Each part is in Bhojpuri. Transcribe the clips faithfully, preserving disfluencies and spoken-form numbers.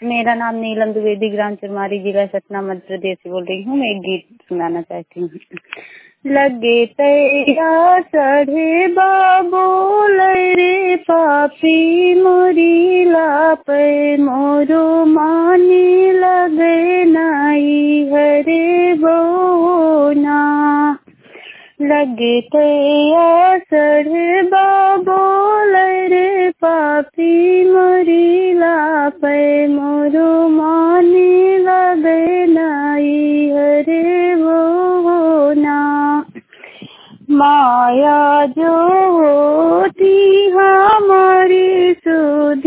मेरा नाम नीलम द्विवेदी, ग्राम चरमारी, जिला सतना, मध्य प्रदेश से बोल रही हूँ। मैं एक गीत सुनाना चाहती हूँ। लगे तैया चढ़े बाबो रे पापी मोरी लापे मोरो माने लगे नाई हरे बोना। लगे तैया चढ़े बाबो रे पापी मोरी लापे मोरो माने लगे नाई हरे बोना। माया जो होती हमारी सुध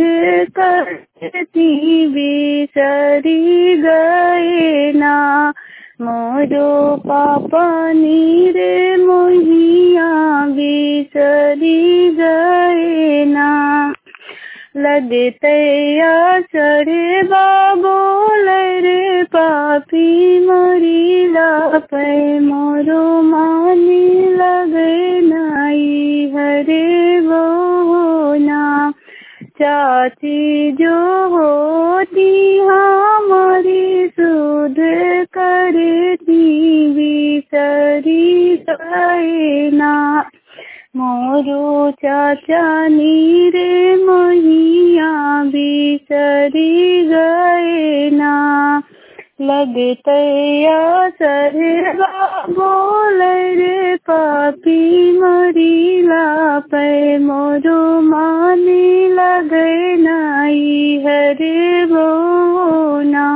करती बिसरी गए ना। मोरो पापा नीरे मोहिया बिसरी गए ना। लगे तैया चढ़े बाबो रे पापी मोरी लापे मोरो माने लगे नाई हरे बोना। चाची जो होती हमारी सुध करती बिसरी गए ना। मोरो चाचा नीरे मोहिया बिसरी गए ना। लगे तैया चढ़े बाबो रे पापी मोरी लापे मोरो माने लगे नाई हरे बोना।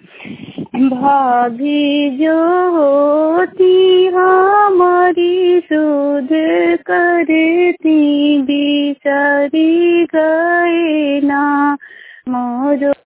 भाभी जो होती हमारी सुध करती बिसरी गए ना। मोरो